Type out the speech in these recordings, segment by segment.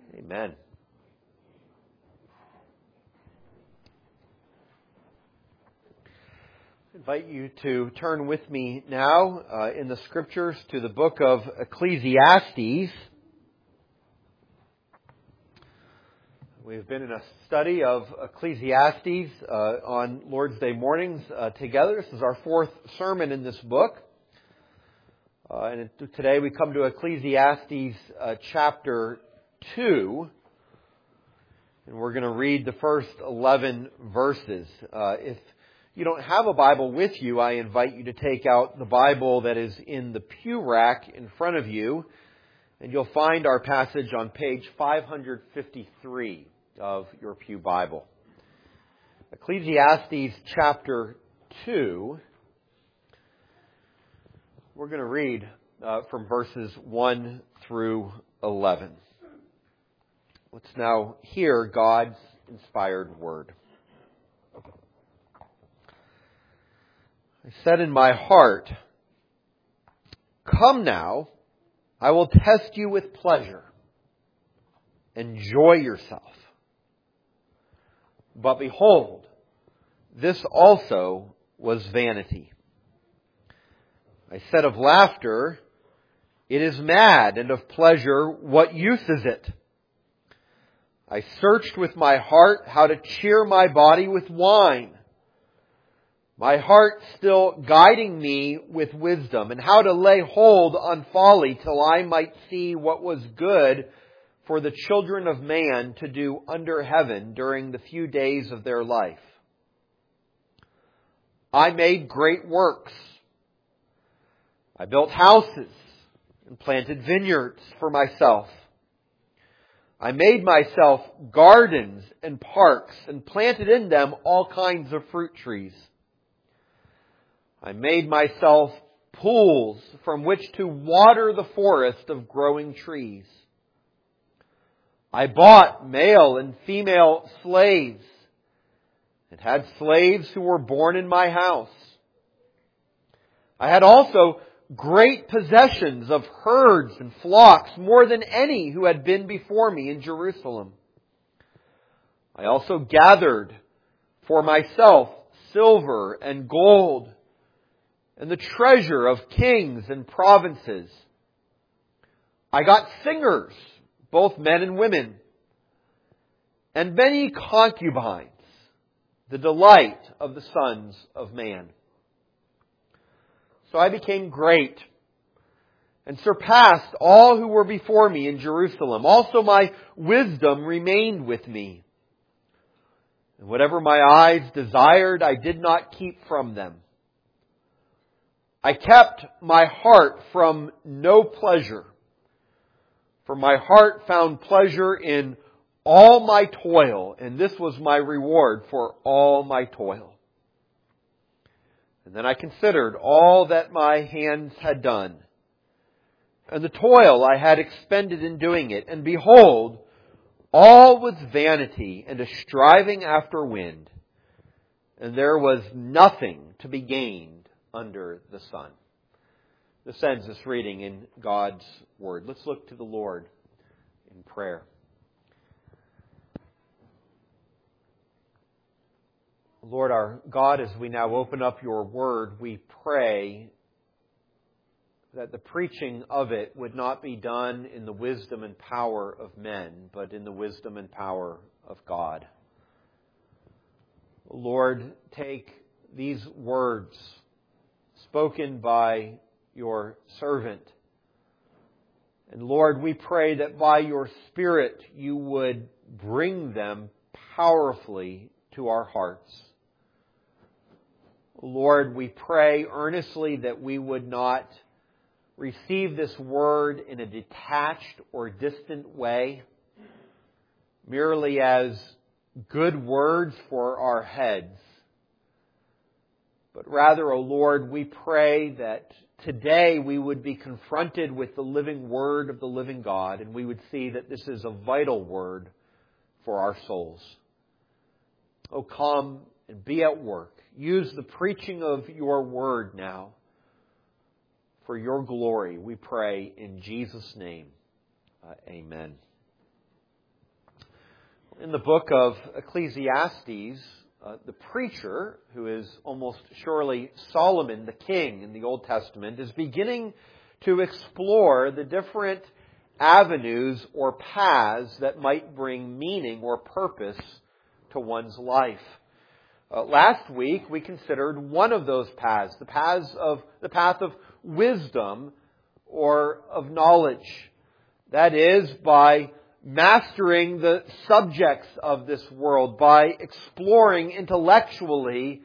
Amen. I invite you to turn with me now in the Scriptures to the book of Ecclesiastes. We've been in a study of Ecclesiastes on Lord's Day mornings together. This is our fourth sermon in this book. And today we come to Ecclesiastes chapter 2. And we're going to read the first 11 verses. If you don't have a Bible with you, I invite you to take out the Bible that is in the pew rack in front of you. And you'll find our passage on page 553 of your pew Bible. Ecclesiastes chapter 2. We're going to read from verses 1 through 11. Let's now hear God's inspired word. I said in my heart, "Come now, I will test you with pleasure. Enjoy yourself." But behold, this also was vanity. I said of laughter, "It is mad," and of pleasure, "What use is it?" I searched with my heart how to cheer my body with wine, my heart still guiding me with wisdom, and how to lay hold on folly till I might see what was good for the children of man to do under heaven during the few days of their life. I made great works. I built houses and planted vineyards for myself. I made myself gardens and parks and planted in them all kinds of fruit trees. I made myself pools from which to water the forest of growing trees. I bought male and female slaves and had slaves who were born in my house. I had also great possessions of herds and flocks, more than any who had been before me in Jerusalem. I also gathered for myself silver and gold and the treasure of kings and provinces. I got singers, both men and women, and many concubines, the delight of the sons of man. So I became great and surpassed all who were before me in Jerusalem. Also my wisdom remained with me. And whatever my eyes desired, I did not keep from them. I kept my heart from no pleasure, for my heart found pleasure in all my toil, and this was my reward for all my toil. And then I considered all that my hands had done, and the toil I had expended in doing it, and behold, all was vanity and a striving after wind, and there was nothing to be gained under the sun. This ends this reading in God's Word. Let's look to the Lord in prayer. Lord our God, as we now open up your Word, we pray that the preaching of it would not be done in the wisdom and power of men, but in the wisdom and power of God. Lord, take these words spoken by your servant. And Lord, we pray that by your Spirit you would bring them powerfully to our hearts. Lord, we pray earnestly that we would not receive this word in a detached or distant way, merely as good words for our heads. But rather, O Lord, we pray that today we would be confronted with the living Word of the living God, and we would see that this is a vital word for our souls. Oh, come and be at work. Use the preaching of your Word now for your glory, we pray in Jesus' name. Amen. In the book of Ecclesiastes, the preacher, who is almost surely Solomon, the king in the Old Testament, is beginning to explore the different avenues or paths that might bring meaning or purpose to one's life. Last week we considered one of those paths, the path of wisdom or of knowledge. That is, by mastering the subjects of this world, by exploring intellectually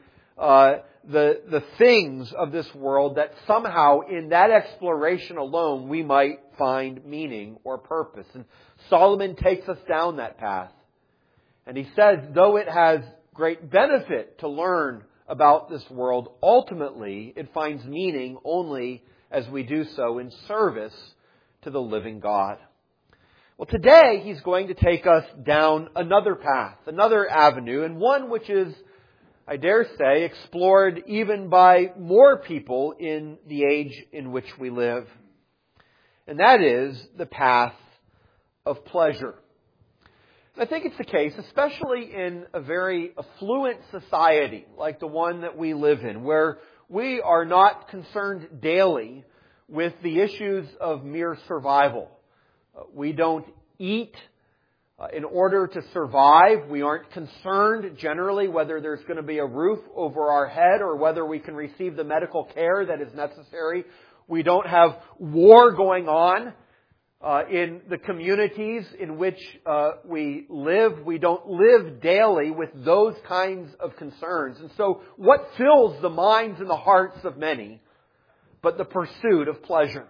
the things of this world, that somehow in that exploration alone we might find meaning or purpose. And Solomon takes us down that path. And he says, though it has great benefit to learn about this world, ultimately it finds meaning only as we do so in service to the living God. Well, today he's going to take us down another path, another avenue, and one which is, I dare say, explored even by more people in the age in which we live. And that is the path of pleasure. I think it's the case, especially in a very affluent society like the one that we live in, where we are not concerned daily with the issues of mere survival. We don't eat in order to survive. We aren't concerned generally whether there's going to be a roof over our head or whether we can receive the medical care that is necessary. We don't have war going on in the communities in which we live. We don't live daily with those kinds of concerns. And so what fills the minds and the hearts of many but the pursuit of pleasure?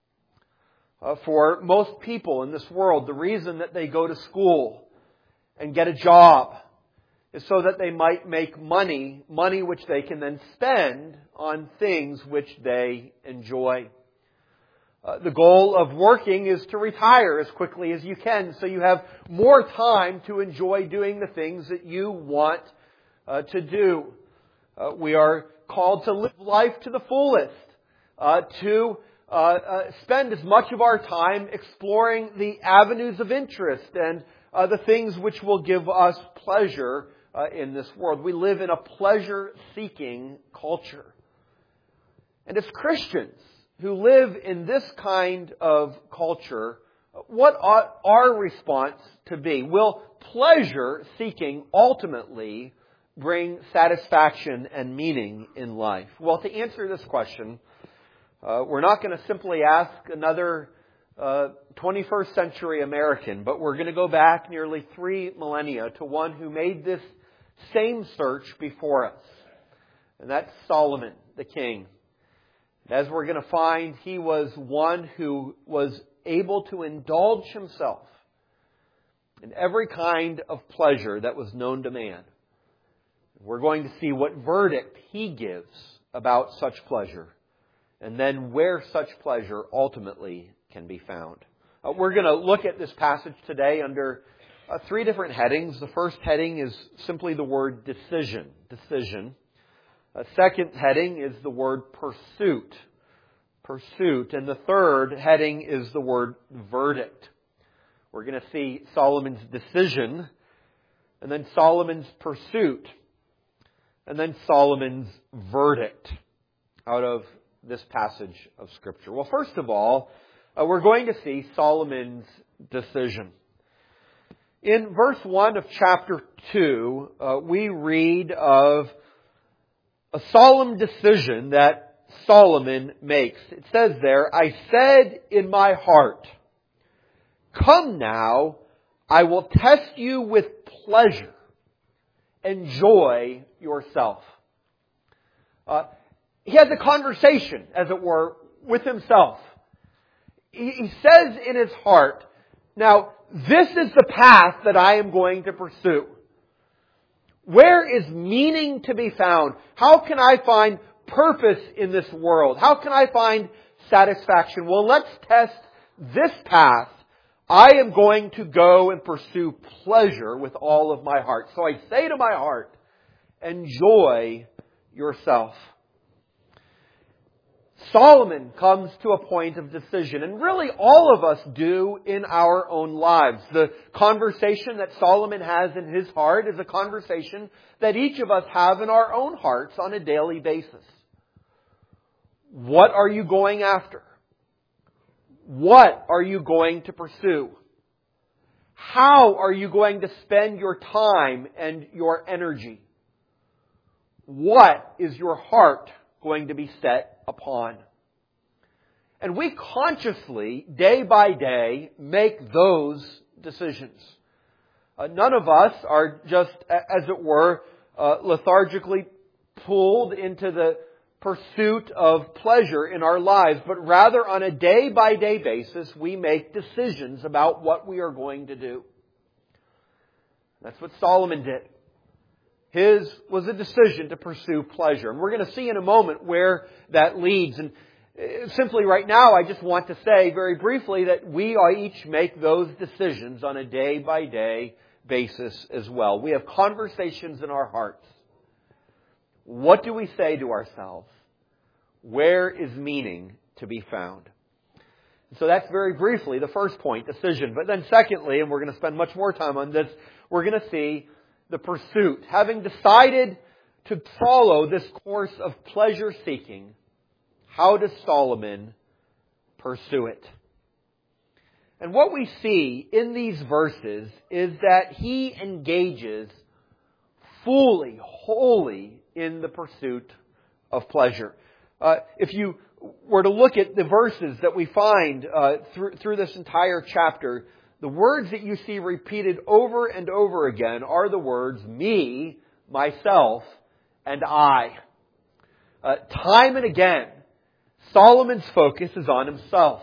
For most people in this world, the reason that they go to school and get a job is so that they might make money which they can then spend on things which they enjoy. The goal of working is to retire as quickly as you can, so you have more time to enjoy doing the things that you want to do. We are called to live life to the fullest, to spend as much of our time exploring the avenues of interest and the things which will give us pleasure in this world. We live in a pleasure-seeking culture. And as Christians who live in this kind of culture, what ought our response to be? Will pleasure-seeking ultimately bring satisfaction and meaning in life? Well, to answer this question, we're not going to simply ask another 21st century American, but we're going to go back nearly 3 millennia to one who made this same search before us. And that's Solomon, the king. As we're going to find, he was one who was able to indulge himself in every kind of pleasure that was known to man. We're going to see what verdict he gives about such pleasure, and then where such pleasure ultimately can be found. We're going to look at this passage today under 3 different headings. The first heading is simply the word decision. Decision. A second heading is the word pursuit. Pursuit. And the third heading is the word verdict. We're going to see Solomon's decision, and then Solomon's pursuit, and then Solomon's verdict out of this passage of Scripture. Well, first of all, we're going to see Solomon's decision. In verse 1 of chapter 2, we read of a solemn decision that Solomon makes. It says there, "I said in my heart, 'Come now, I will test you with pleasure. Enjoy yourself.'" He has a conversation, as it were, with himself. He says in his heart, now, this is the path that I am going to pursue. Where is meaning to be found? How can I find purpose in this world? How can I find satisfaction? Well, let's test this path. I am going to go and pursue pleasure with all of my heart. So I say to my heart, enjoy yourself. Solomon comes to a point of decision, and really all of us do in our own lives. The conversation that Solomon has in his heart is a conversation that each of us have in our own hearts on a daily basis. What are you going after? What are you going to pursue? How are you going to spend your time and your energy? What is your heart going to be set upon? And we consciously, day by day, make those decisions. None of us are just, as it were, lethargically pulled into the pursuit of pleasure in our lives, but rather on a day-by-day basis, we make decisions about what we are going to do. That's what Solomon did. His was a decision to pursue pleasure. And we're going to see in a moment where that leads. And simply right now, I just want to say very briefly that we each make those decisions on a day-by-day basis as well. We have conversations in our hearts. What do we say to ourselves? Where is meaning to be found? So that's very briefly the first point, decision. But then secondly, and we're going to spend much more time on this, we're going to see the pursuit. Having decided to follow this course of pleasure seeking, how does Solomon pursue it? And what we see in these verses is that he engages fully, wholly in the pursuit of pleasure. If you were to look at the verses that we find through this entire chapter, the words that you see repeated over and over again are the words me, myself, and I. Time and again, Solomon's focus is on himself.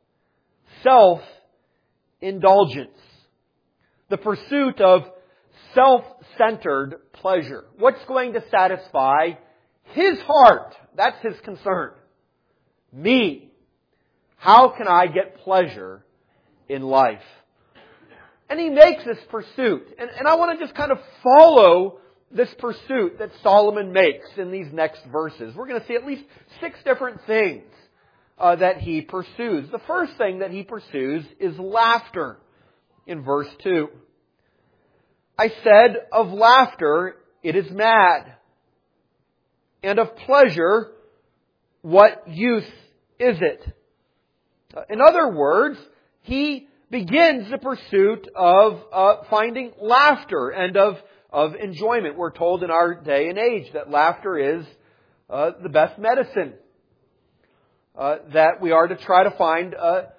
Self-indulgence. The pursuit of self-centered pleasure. What's going to satisfy his heart? That's his concern. Me. How can I get pleasure in life? And he makes this pursuit. And I want to just kind of follow this pursuit that Solomon makes in these next verses. We're going to see at least 6 different things that he pursues. The first thing that he pursues is laughter in verse 2. I said, of laughter it is mad, and of pleasure what use is it? In other words, he begins the pursuit of finding laughter and of enjoyment. We're told in our day and age that laughter is the best medicine. That we are to try to find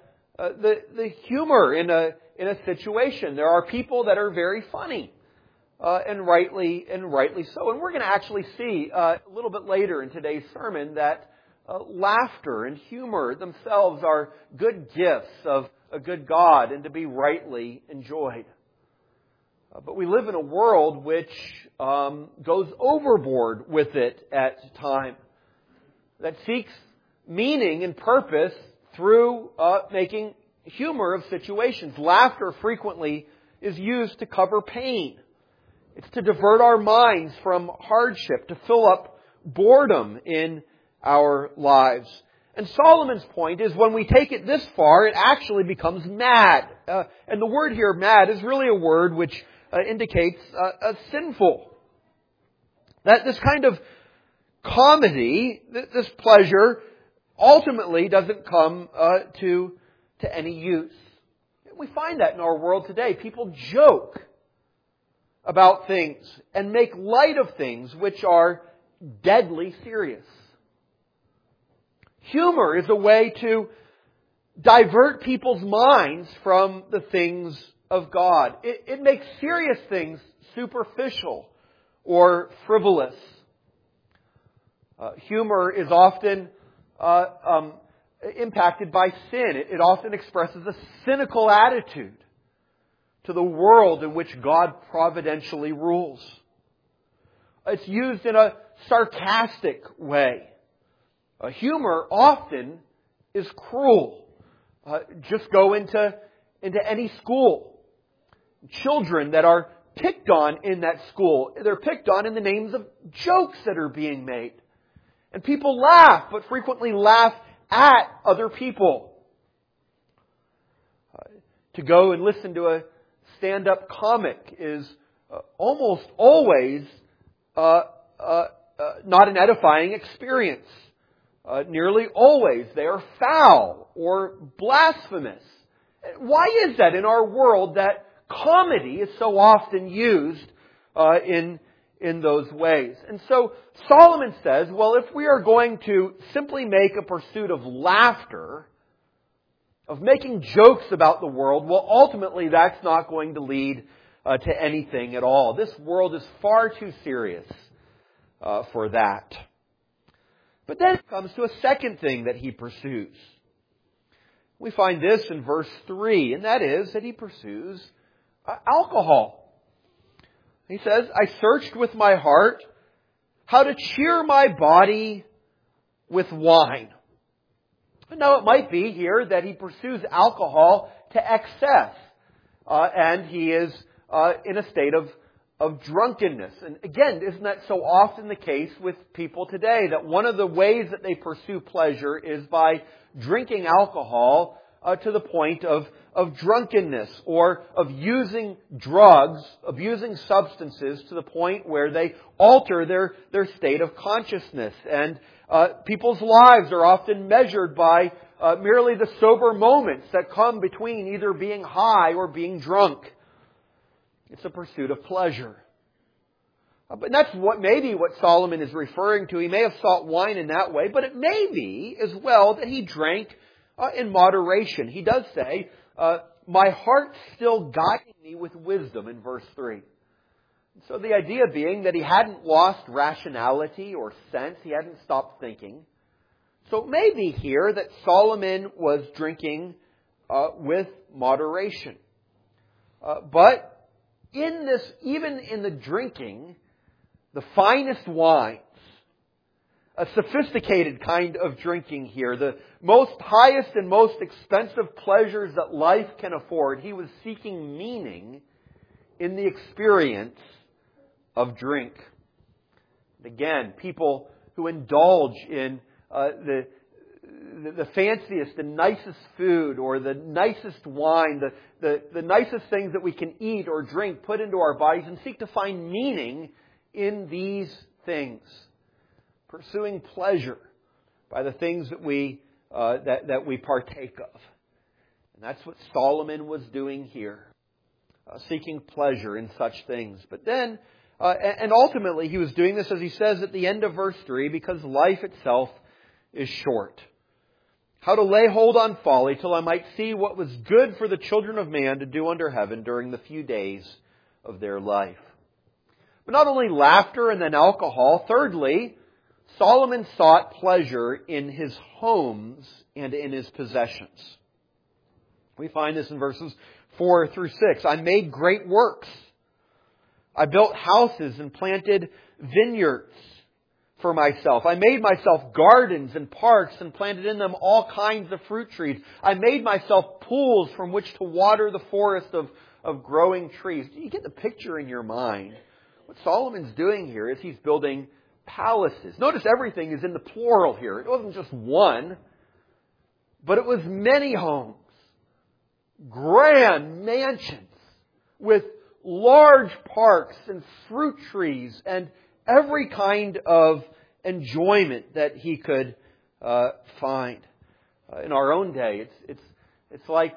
the humor in a situation. There are people that are very funny, and rightly so. And we're going to actually see a little bit later in today's sermon that laughter and humor themselves are good gifts of a good God and to be rightly enjoyed. But we live in a world which goes overboard with it at times, that seeks meaning and purpose through making humor of situations. Laughter frequently is used to cover pain. It's to divert our minds from hardship, to fill up boredom in our lives. And Solomon's point is when we take it this far, it actually becomes mad. And the word here, mad, is really a word which indicates sinful. That this kind of comedy, this pleasure, ultimately doesn't come to any use. We find that in our world today. People joke about things and make light of things which are deadly serious. Humor is a way to divert people's minds from the things of God. It makes serious things superficial or frivolous. Humor is often impacted by sin. It often expresses a cynical attitude to the world in which God providentially rules. It's used in a sarcastic way. Humor often is cruel. Just go into any school. Children that are picked on in that school, they're picked on in the names of jokes that are being made. And people laugh, but frequently laugh at other people. To go and listen to a stand-up comic is almost always not an edifying experience. Nearly always they are foul or blasphemous. Why is that in our world that comedy is so often used in those ways? And so Solomon says, well, if we are going to simply make a pursuit of laughter, of making jokes about the world, well, ultimately that's not going to lead to anything at all. This world is far too serious for that. But then it comes to a second thing that he pursues. We find this in verse 3, and that is that he pursues alcohol. He says, I searched with my heart how to cheer my body with wine. Now it might be here that he pursues alcohol to excess, and he is in a state of drunkenness. And again, isn't that so often the case with people today, that one of the ways that they pursue pleasure is by drinking alcohol to the point of drunkenness, or of using drugs, abusing substances to the point where they alter their state of consciousness. And people's lives are often measured by merely the sober moments that come between either being high or being drunk. It's a pursuit of pleasure. But that's maybe what Solomon is referring to. He may have sought wine in that way, but it may be as well that he drank in moderation. He does say, my heart still guiding me with wisdom in verse 3. So the idea being that he hadn't lost rationality or sense. He hadn't stopped thinking. So it may be here that Solomon was drinking with moderation. But in this, even in the drinking, the finest wines, a sophisticated kind of drinking here, the most highest and most expensive pleasures that life can afford, he was seeking meaning in the experience of drink. And again, people who indulge in the fanciest, the nicest food, or the nicest wine, the nicest things that we can eat or drink, put into our bodies, and seek to find meaning in these things. Pursuing pleasure by the things that we partake of. And that's what Solomon was doing here. Seeking pleasure in such things. But then, and ultimately he was doing this, as he says at the end of verse 3, because life itself is short. How to lay hold on folly till I might see what was good for the children of man to do under heaven during the few days of their life. But not only laughter and then alcohol. Thirdly, Solomon sought pleasure in his homes and in his possessions. We find this in verses 4 through 6. I made great works. I built houses and planted vineyards for myself. I made myself gardens and parks and planted in them all kinds of fruit trees. I made myself pools from which to water the forest of growing trees. Do you get the picture in your mind? What Solomon's doing here is he's building palaces. Notice everything is in the plural here. It wasn't just one, but it was many homes. Grand mansions with large parks and fruit trees and every kind of enjoyment that he could find. In our own day, it's like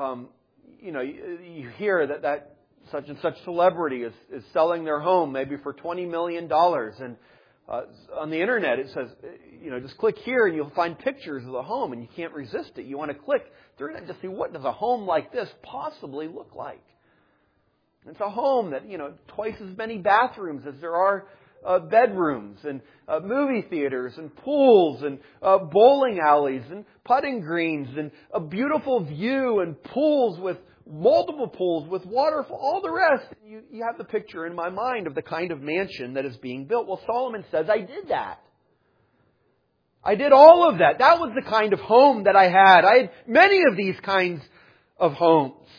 you hear that such and such celebrity is selling their home maybe for $20 million, and on the internet it says, just click here and you'll find pictures of the home, and you can't resist it. You want to click through it to see, what does a home like this possibly look like? It's a home that, twice as many bathrooms as there are bedrooms, and movie theaters and pools and bowling alleys and putting greens and a beautiful view and pools with multiple pools with waterfall, all the rest. You have the picture in my mind of the kind of mansion that is being built. Well, Solomon says, I did that. I did all of that. That was the kind of home that I had. I had many of these kinds of homes.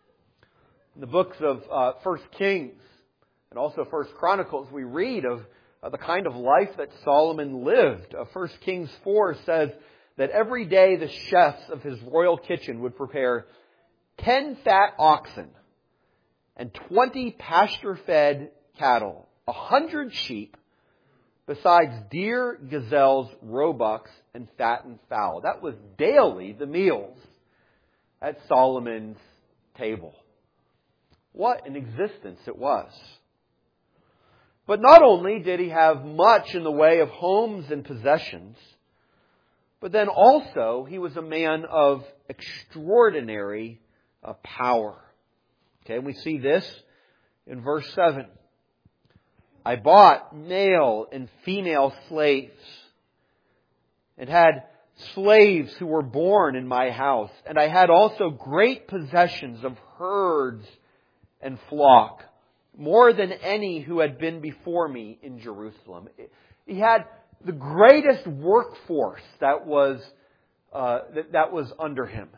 In the books of 1 Kings and also 1 Chronicles, we read of the kind of life that Solomon lived. 1 Kings 4 says that every day the chefs of his royal kitchen would prepare 10 fat oxen and 20 pasture-fed cattle, 100 sheep, besides deer, gazelles, roebucks, and fattened fowl. That was daily the meals at Solomon's table. What an existence it was. But not only did he have much in the way of homes and possessions, but then also he was a man of extraordinary power. Okay, and we see this in verse 7. I bought male and female slaves and had slaves who were born in my house. And I had also great possessions of herds and flock, more than any who had been before me in Jerusalem. He had the greatest workforce that was under him.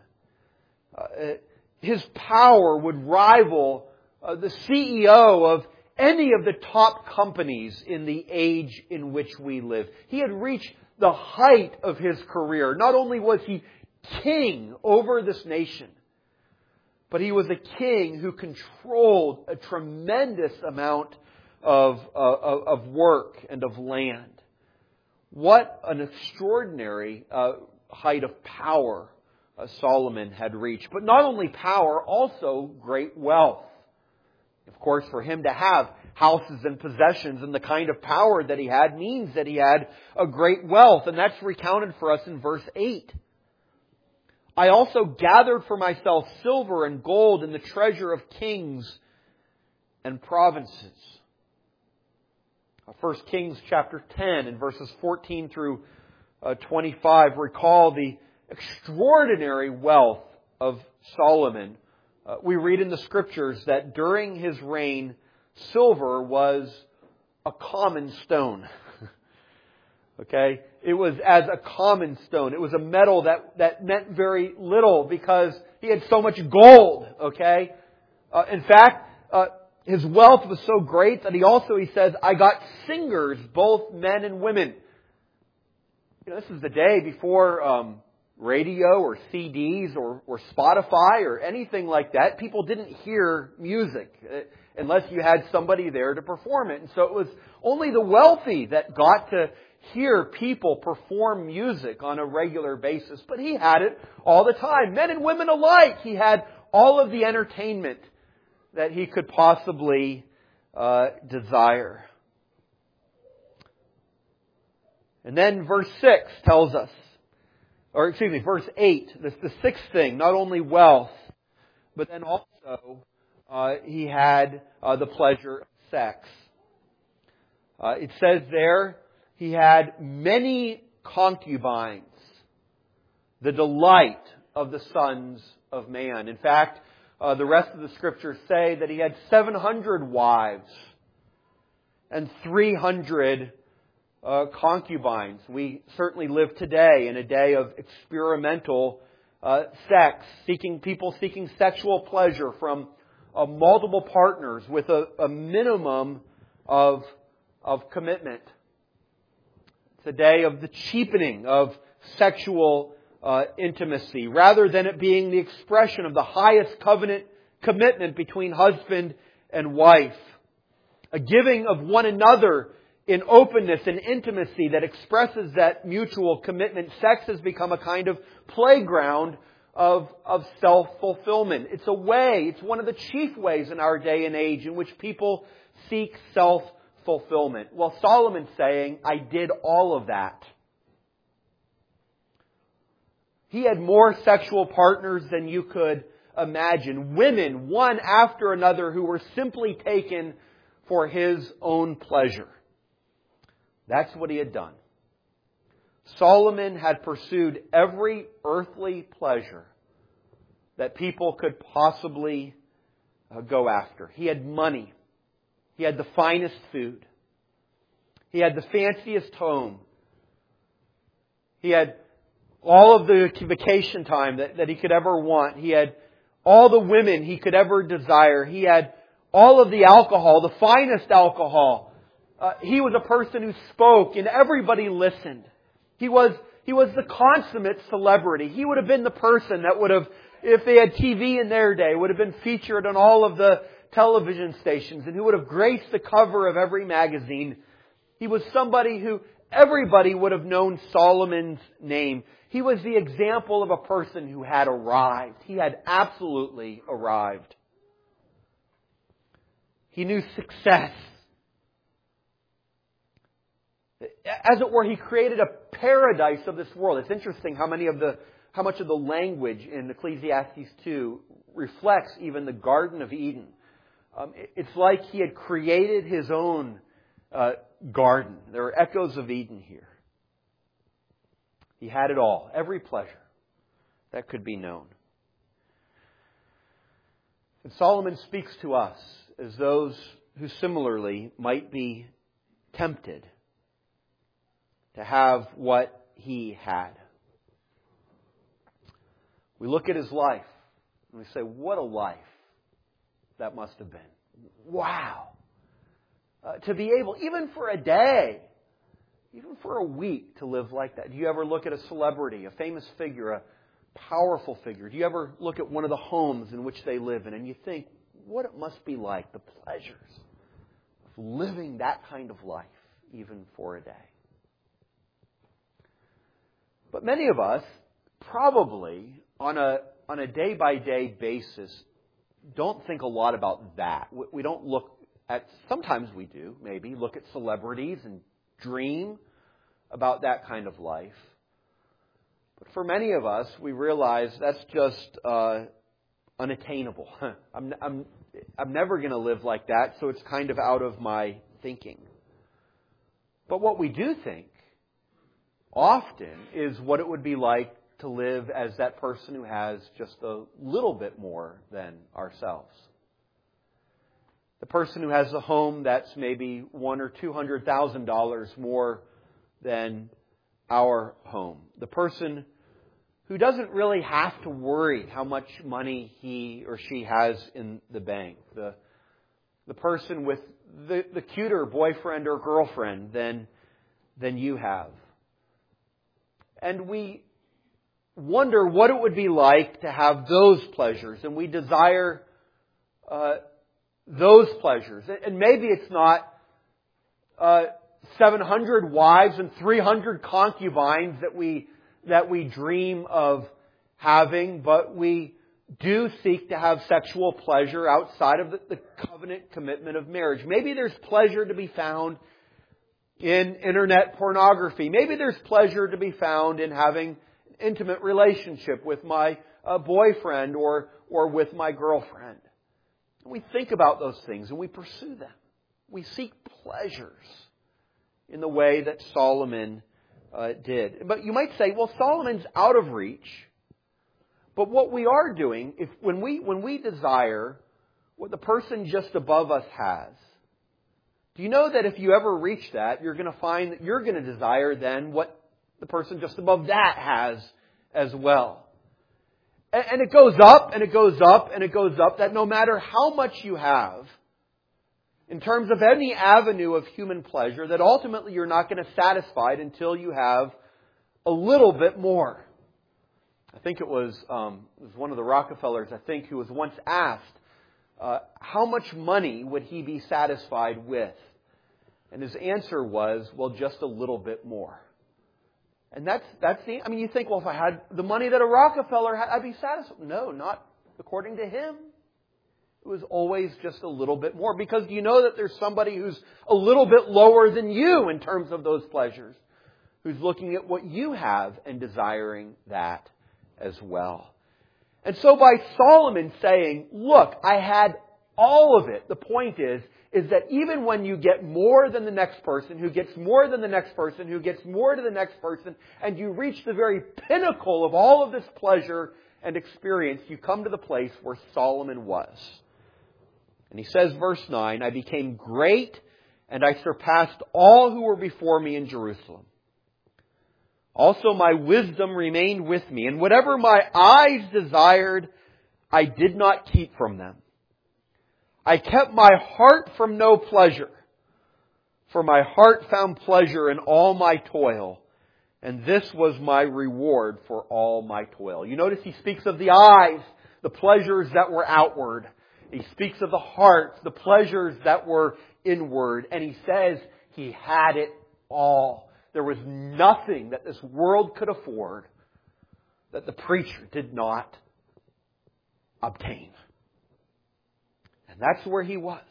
His power would rival the CEO of any of the top companies in the age in which we live. He had reached the height of his career. Not only was he king over this nation, but he was a king who controlled a tremendous amount of work and of land. What an extraordinary height of power Solomon had reached. But not only power, also great wealth. Of course, for him to have houses and possessions and the kind of power that he had means that he had a great wealth. And that's recounted for us in verse 8. I also gathered for myself silver and gold and the treasure of kings and provinces. 1 Kings chapter 10 and verses 14 through 25 recall the extraordinary wealth of Solomon. We read in the Scriptures that during his reign, silver was a common stone. Okay? It was as a common stone. It was a metal that meant very little because he had so much gold. Okay? In fact, his wealth was so great that he says, I got singers, both men and women. You know, this is the day before radio or CDs or Spotify or anything like that. People didn't hear music unless you had somebody there to perform it. And so it was only the wealthy that got to hear people perform music on a regular basis. But he had it all the time. Men and women alike. He had all of the entertainment that he could possibly desire. And then verse 6 tells us, verse 8, the sixth thing, not only wealth, but then also he had the pleasure of sex. It says there, he had many concubines, the delight of the sons of man. In fact, the rest of the Scriptures say that he had 700 wives and 300 concubines. We certainly live today in a day of experimental sex, people seeking sexual pleasure from multiple partners with a minimum of commitment. It's a day of the cheapening of sexual intimacy, rather than it being the expression of the highest covenant commitment between husband and wife. A giving of one another in openness and intimacy that expresses that mutual commitment. Sex has become a kind of playground of self-fulfillment. It's one of the chief ways in our day and age in which people seek self-fulfillment. Well, Solomon's saying, I did all of that. He had more sexual partners than you could imagine. Women, one after another, who were simply taken for his own pleasure. That's what he had done. Solomon had pursued every earthly pleasure that people could possibly go after. He had money. He had the finest food. He had the fanciest home. He had all of the vacation time that he could ever want. He had all the women he could ever desire. He had all of the alcohol, the finest alcohol He was a person who spoke and everybody listened. He was the consummate celebrity. He would have been the person that would have, if they had TV in their day, would have been featured on all of the television stations and who would have graced the cover of every magazine. He was somebody who everybody would have known Solomon's name. He was the example of a person who had arrived. He had absolutely arrived. He knew success. As it were, he created a paradise of this world. It's interesting how much of the language in Ecclesiastes 2 reflects even the Garden of Eden. It's like he had created his own garden. There are echoes of Eden here. He had it all, every pleasure that could be known. And Solomon speaks to us as those who similarly might be tempted to have what he had. We look at his life and we say, what a life that must have been. Wow. To be able, even for a day, even for a week, to live like that. Do you ever look at a celebrity, a famous figure, a powerful figure? Do you ever look at one of the homes in which they live in and you think, what it must be like, the pleasures of living that kind of life, even for a day? But many of us, probably on a day-by-day basis, don't think a lot about that. We don't look at, sometimes we do, maybe, look at celebrities and dream about that kind of life. But for many of us, we realize that's just unattainable. I'm never going to live like that, so it's kind of out of my thinking. But what we do think often is what it would be like to live as that person who has just a little bit more than ourselves. The person who has a home that's maybe $100,000 or $200,000 more than our home. The person who doesn't really have to worry how much money he or she has in the bank. The person with the cuter boyfriend or girlfriend than you have. And we wonder what it would be like to have those pleasures, and we desire those pleasures. And maybe it's not 700 wives and 300 concubines that we dream of having, but we do seek to have sexual pleasure outside of the covenant commitment of marriage. Maybe there's pleasure to be found in internet pornography. Maybe there's pleasure to be found in having an intimate relationship with my boyfriend or with my girlfriend. We think about those things and we pursue them. We seek pleasures in the way that Solomon did. But you might say, well, Solomon's out of reach. But what we are doing, when we desire what the person just above us has, do you know that if you ever reach that, you're going to find that you're going to desire then what the person just above that has as well. And it goes up and it goes up and it goes up, that no matter how much you have, in terms of any avenue of human pleasure, that ultimately you're not going to satisfy it until you have a little bit more. I think it was one of the Rockefellers, who was once asked, how much money would he be satisfied with? And his answer was, well, just a little bit more. And that's you think, well, if I had the money that a Rockefeller had, I'd be satisfied. No, not according to him. It was always just a little bit more. Because you know that there's somebody who's a little bit lower than you in terms of those pleasures, who's looking at what you have and desiring that as well. And so by Solomon saying, look, I had all of it, the point is that even when you get more than the next person, who gets more than the next person, who gets more to the next person, and you reach the very pinnacle of all of this pleasure and experience, you come to the place where Solomon was. And he says, verse 9, I became great and I surpassed all who were before me in Jerusalem. Also my wisdom remained with me, and whatever my eyes desired, I did not keep from them. I kept my heart from no pleasure, For my heart found pleasure in all my toil, and this was my reward for all my toil. You notice he speaks of the eyes, the pleasures that were outward. He speaks of the heart, the pleasures that were inward. And he says he had it all. There was nothing that this world could afford that the preacher did not obtain. And that's where he was.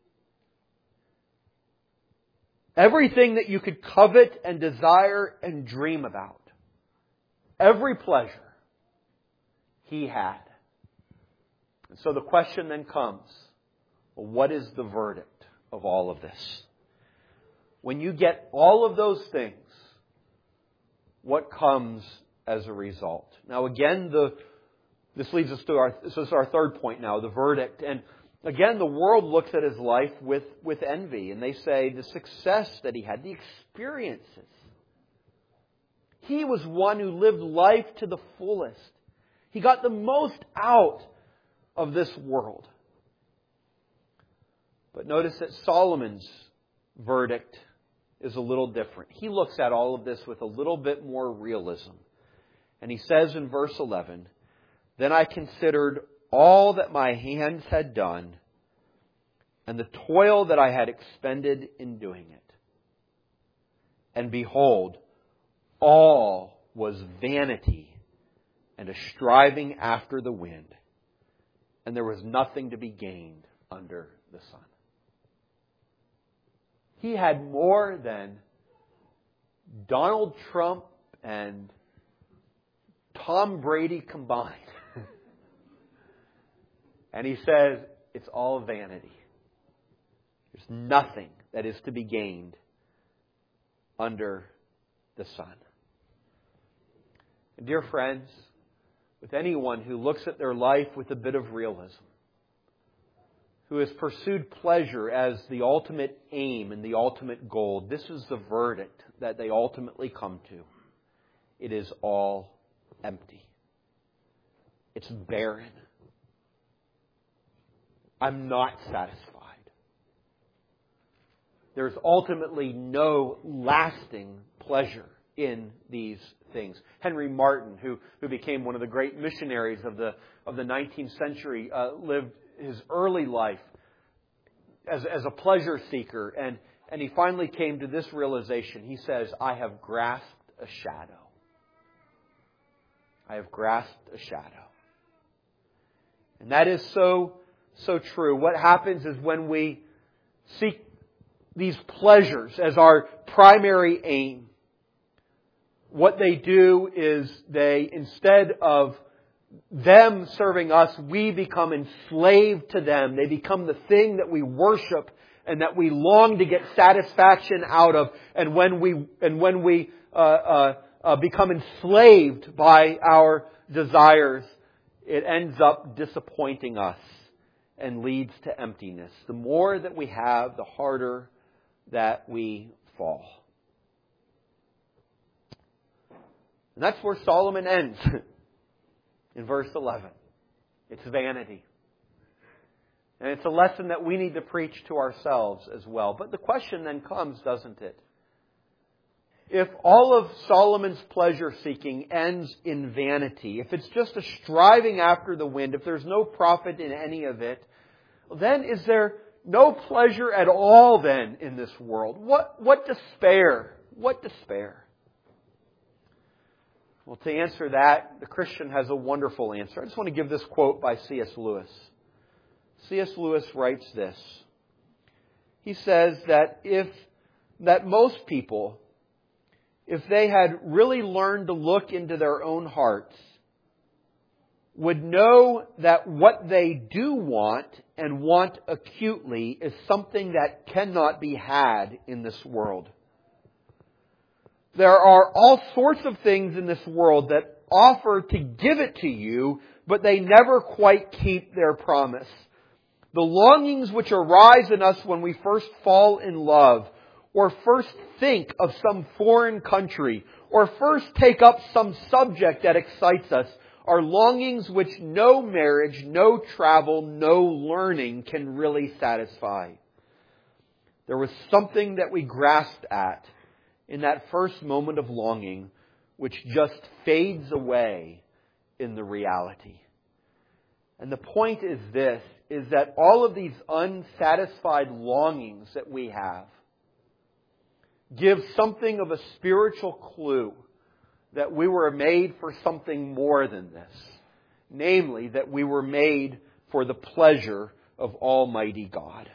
Everything that you could covet and desire and dream about. Every pleasure he had. And so the question then comes, well, what is the verdict of all of this? When you get all of those things, what comes as a result? Now again, this leads us to our third point now, the verdict. And again, the world looks at his life with envy, and they say the success that he had, the experiences. He was one who lived life to the fullest. He got the most out of this world. But notice that Solomon's verdict is a little different. He looks at all of this with a little bit more realism. And he says in verse 11, "Then I considered all that my hands had done, and the toil that I had expended in doing it. And behold, all was vanity and a striving after the wind, and there was nothing to be gained under the sun." He had more than Donald Trump and Tom Brady combined. And he says, it's all vanity. There's nothing that is to be gained under the sun. And dear friends, with anyone who looks at their life with a bit of realism, who has pursued pleasure as the ultimate aim and the ultimate goal, this is the verdict that they ultimately come to. It is all empty. It's barren. I'm not satisfied. There's ultimately no lasting pleasure in these things. Henry Martyn, who became one of the great missionaries of the 19th century, lived his early life as a pleasure seeker, and he finally came to this realization. He says, "I have grasped a shadow. I have grasped a shadow." And that is so true. What happens is when we seek these pleasures as our primary aim, what they do is they, instead of them serving us, we become enslaved to them. They become the thing that we worship and that we long to get satisfaction out of. And when we become enslaved by our desires, it ends up disappointing us and leads to emptiness. The more that we have, the harder that we fall. And that's where Solomon ends. In verse 11. It's vanity. And it's a lesson that we need to preach to ourselves as well. But the question then comes, doesn't it? If all of Solomon's pleasure seeking ends in vanity, if it's just a striving after the wind, if there's no profit in any of it, then is there no pleasure at all then in this world? What despair? What despair? Well, to answer that, the Christian has a wonderful answer. I just want to give this quote by C.S. Lewis. C.S. Lewis writes this. He says that most people, if they had really learned to look into their own hearts, would know that what they do want and want acutely is something that cannot be had in this world. There are all sorts of things in this world that offer to give it to you, but they never quite keep their promise. The longings which arise in us when we first fall in love, or first think of some foreign country, or first take up some subject that excites us, are longings which no marriage, no travel, no learning can really satisfy. There was something that we grasped at in that first moment of longing, which just fades away in the reality. And the point is this, is that all of these unsatisfied longings that we have give something of a spiritual clue that we were made for something more than this. Namely, that we were made for the pleasure of Almighty God.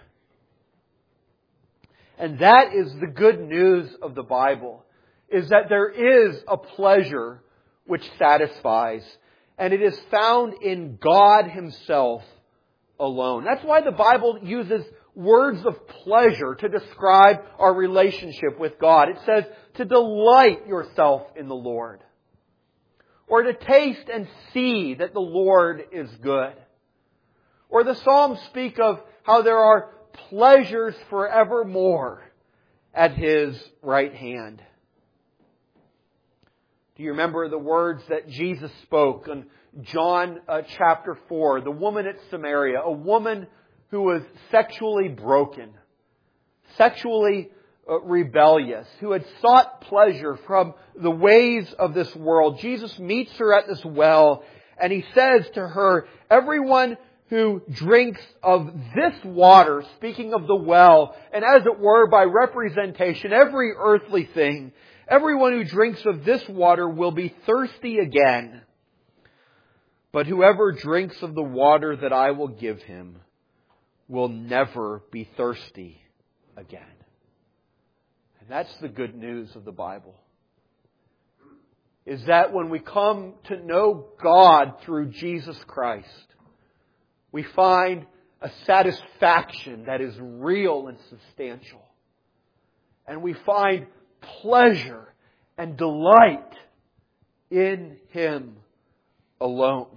And that is the good news of the Bible, is that there is a pleasure which satisfies, and it is found in God Himself alone. That's why the Bible uses words of pleasure to describe our relationship with God. It says to delight yourself in the Lord, or to taste and see that the Lord is good. Or the Psalms speak of how there are pleasures forevermore at His right hand. Do you remember the words that Jesus spoke in John chapter 4? The woman at Samaria, a woman who was sexually broken, sexually rebellious, who had sought pleasure from the ways of this world. Jesus meets her at this well, and He says to her, everyone who drinks of this water, speaking of the well, and as it were by representation, every earthly thing, everyone who drinks of this water will be thirsty again. But whoever drinks of the water that I will give him will never be thirsty again. And that's the good news of the Bible. Is that when we come to know God through Jesus Christ, we find a satisfaction that is real and substantial. And we find pleasure and delight in Him alone.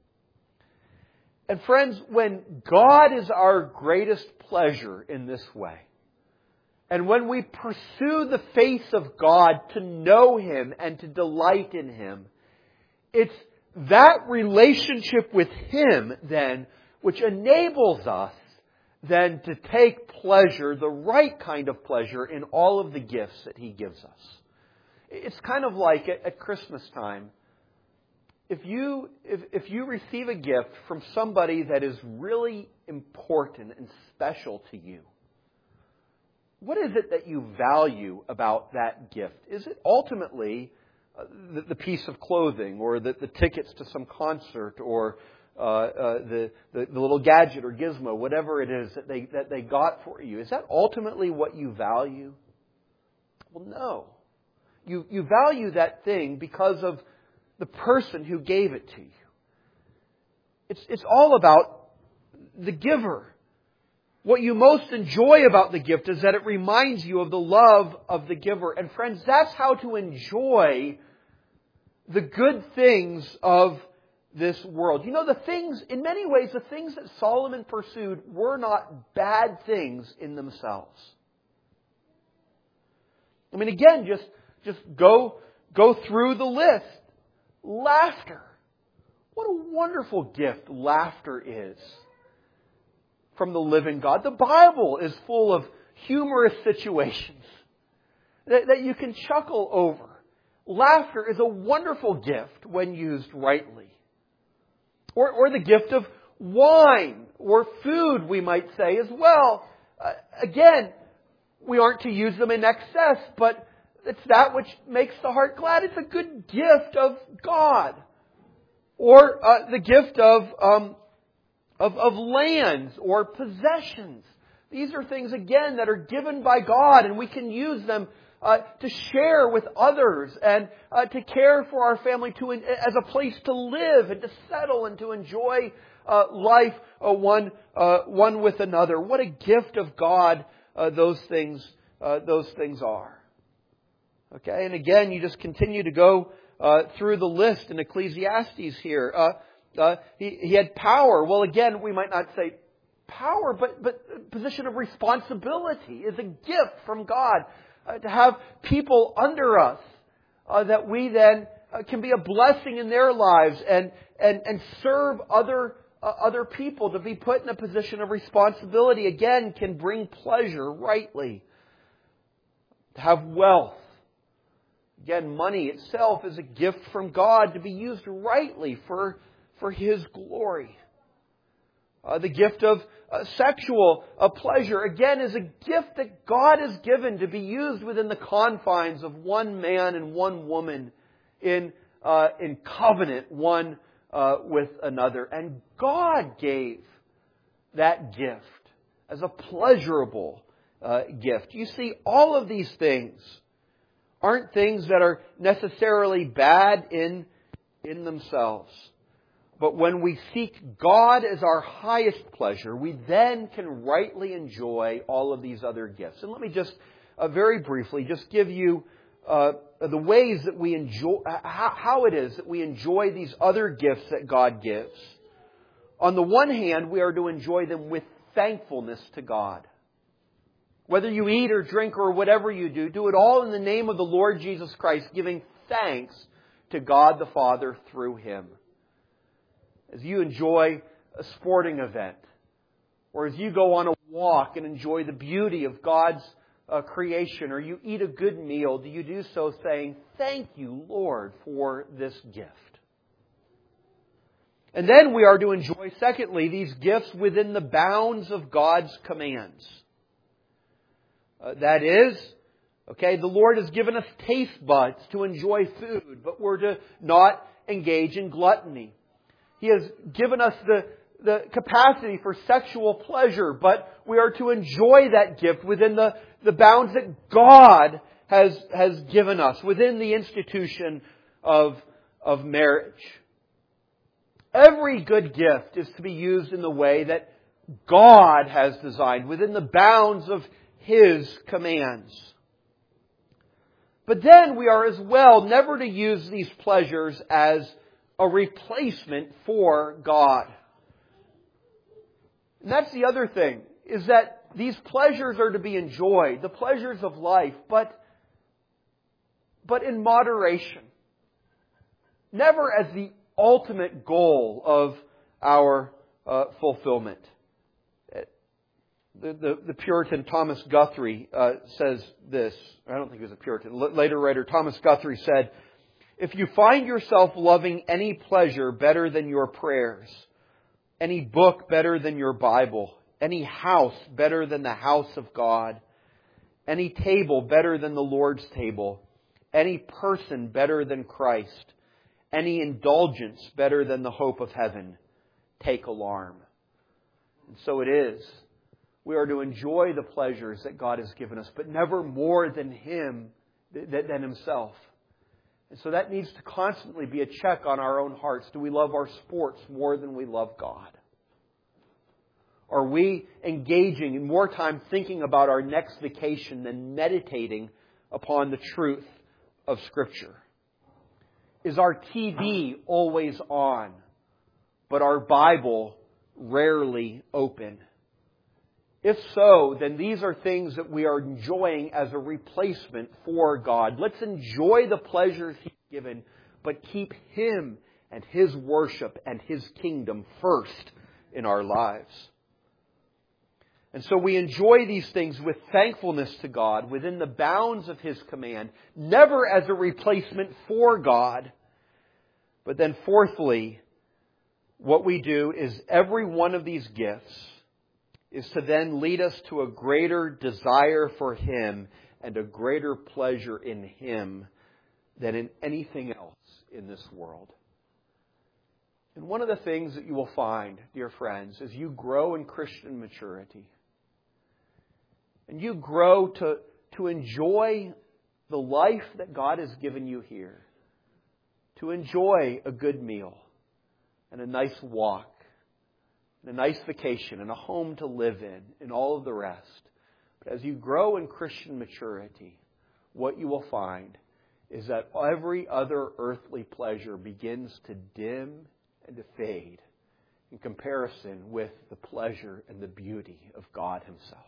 And friends, when God is our greatest pleasure in this way, and when we pursue the face of God to know Him and to delight in Him, it's that relationship with Him then which enables us then to take pleasure, the right kind of pleasure, in all of the gifts that He gives us. It's kind of like at Christmas time, if you receive a gift from somebody that is really important and special to you, what is it that you value about that gift? Is it ultimately the piece of clothing, or the tickets to some concert, or the little gadget or gizmo, whatever it is that they got for you? Is that ultimately what you value? Well, no. You value that thing because of the person who gave it to you. It's all about the giver. What you most enjoy about the gift is that it reminds you of the love of the giver. And friends, that's how to enjoy the good things of this world. You know, the things, in many ways, the things that Solomon pursued were not bad things in themselves. I mean, again, just go through the list. Laughter. What a wonderful gift laughter is from the living God. The Bible is full of humorous situations that you can chuckle over. Laughter is a wonderful gift when used rightly. Or the gift of wine or food, we might say as well. Again, we aren't to use them in excess, but it's that which makes the heart glad. It's a good gift of God. Or the gift of lands or possessions. These are things, again, that are given by God, and we can use them to share with others and to care for our family, as a place to live and to settle and to enjoy life one with another. What a gift of God those things are. Okay, and again, you just continue to go through the list in Ecclesiastes here. He had power. Well, again, we might not say power, but position of responsibility is a gift from God. To have people under us that we then can be a blessing in their lives and serve other other people, to be put in a position of responsibility, again, can bring pleasure rightly. To have wealth. Again, money itself is a gift from God to be used rightly for His glory. The gift of sexual pleasure, again, is a gift that God has given to be used within the confines of one man and one woman in covenant one with another. And God gave that gift as a pleasurable gift. You see, all of these things aren't things that are necessarily bad in themselves. But when we seek God as our highest pleasure, we then can rightly enjoy all of these other gifts. And let me just very briefly just give you the ways that we enjoy, how it is that we enjoy these other gifts that God gives. On the one hand, we are to enjoy them with thankfulness to God. Whether you eat or drink or whatever you do it all in the name of the Lord Jesus Christ, giving thanks to God the Father through Him. As you enjoy a sporting event, or as you go on a walk and enjoy the beauty of God's creation, or you eat a good meal, do you do so saying, "Thank you, Lord, for this gift"? And then we are to enjoy, secondly, these gifts within the bounds of God's commands. That is, the Lord has given us taste buds to enjoy food, but we're to not engage in gluttony. He has given us the capacity for sexual pleasure, but we are to enjoy that gift within the bounds that God has given us, within the institution of marriage. Every good gift is to be used in the way that God has designed, within the bounds of His commands. But then we are as well never to use these pleasures as a replacement for God. And that's the other thing, is that these pleasures are to be enjoyed, the pleasures of life, but in moderation. Never as the ultimate goal of our fulfillment. The Puritan Thomas Guthrie says this. I don't think he was a Puritan. Later writer Thomas Guthrie said, "If you find yourself loving any pleasure better than your prayers, any book better than your Bible, any house better than the house of God, any table better than the Lord's table, any person better than Christ, any indulgence better than the hope of heaven, take alarm." And so it is. We are to enjoy the pleasures that God has given us, but never more than Himself. And so that needs to constantly be a check on our own hearts. Do we love our sports more than we love God? Are we engaging in more time thinking about our next vacation than meditating upon the truth of Scripture? Is our TV always on, but our Bible rarely open? If so, then these are things that we are enjoying as a replacement for God. Let's enjoy the pleasures He's given, but keep Him and His worship and His kingdom first in our lives. And so we enjoy these things with thankfulness to God within the bounds of His command, never as a replacement for God. But then fourthly, what we do is every one of these gifts is to then lead us to a greater desire for Him and a greater pleasure in Him than in anything else in this world. And one of the things that you will find, dear friends, as you grow in Christian maturity, and you grow to enjoy the life that God has given you here, to enjoy a good meal and a nice walk, and a nice vacation, and a home to live in, and all of the rest. But as you grow in Christian maturity, what you will find is that every other earthly pleasure begins to dim and to fade in comparison with the pleasure and the beauty of God Himself.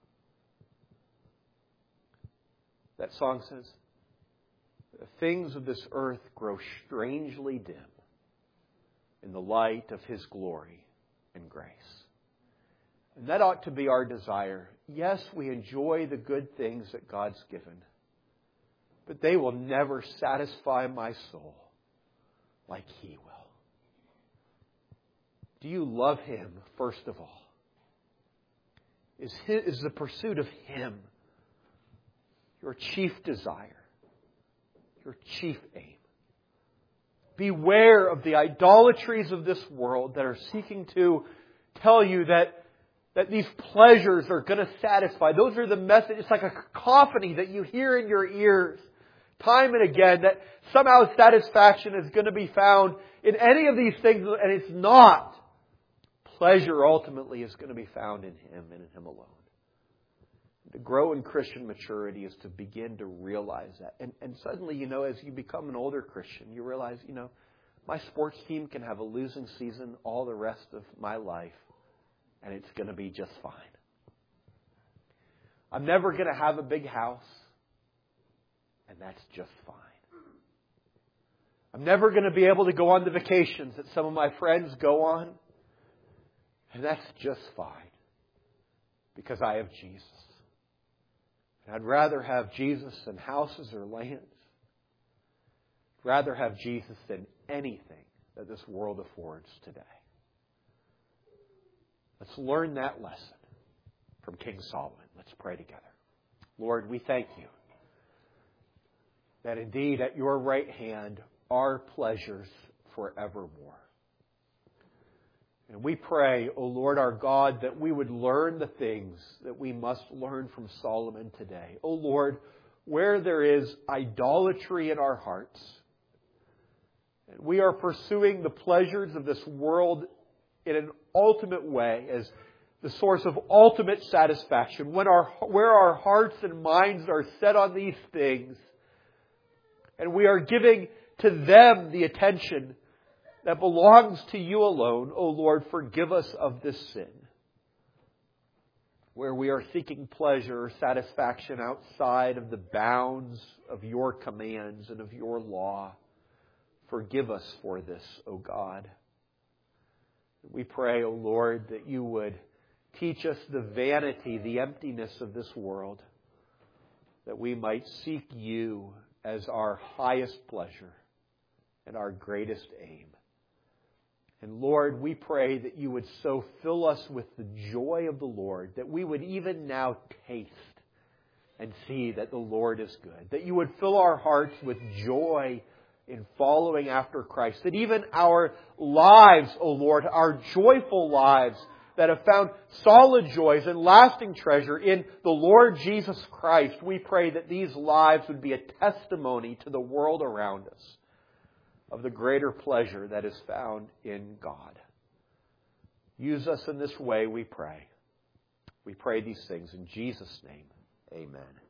That song says, "The things of this earth grow strangely dim in the light of His glory. and grace. And that ought to be our desire. Yes, we enjoy the good things that God's given, but they will never satisfy my soul like He will. Do you love Him, first of all? Is the pursuit of Him your chief desire, your chief aim? Beware of the idolatries of this world that are seeking to tell you that these pleasures are going to satisfy. Those are the message. It's like a cacophony that you hear in your ears time and again, that somehow satisfaction is going to be found in any of these things, and it's not. Pleasure ultimately is going to be found in Him and in Him alone. To grow in Christian maturity is to begin to realize that. And suddenly, as you become an older Christian, you realize, my sports team can have a losing season all the rest of my life, and it's going to be just fine. I'm never going to have a big house, and that's just fine. I'm never going to be able to go on the vacations that some of my friends go on, and that's just fine, because I have Jesus. And I'd rather have Jesus than houses or lands. I'd rather have Jesus than anything that this world affords today. Let's learn that lesson from King Solomon. Let's pray together. Lord, we thank You that indeed at Your right hand are pleasures forevermore. And we pray, O Lord our God, that we would learn the things that we must learn from Solomon today. O Lord, where there is idolatry in our hearts, and we are pursuing the pleasures of this world in an ultimate way as the source of ultimate satisfaction, where our hearts and minds are set on these things, and we are giving to them the attention that belongs to You alone, O Lord, forgive us of this sin. Where we are seeking pleasure or satisfaction outside of the bounds of Your commands and of Your law, forgive us for this, O God. We pray, O Lord, that You would teach us the vanity, the emptiness of this world, that we might seek You as our highest pleasure and our greatest aim. And Lord, we pray that You would so fill us with the joy of the Lord that we would even now taste and see that the Lord is good. That You would fill our hearts with joy in following after Christ. That even our lives, O Lord, our joyful lives that have found solid joys and lasting treasure in the Lord Jesus Christ, we pray that these lives would be a testimony to the world around us of the greater pleasure that is found in God. Use us in this way, we pray. We pray these things in Jesus' name. Amen.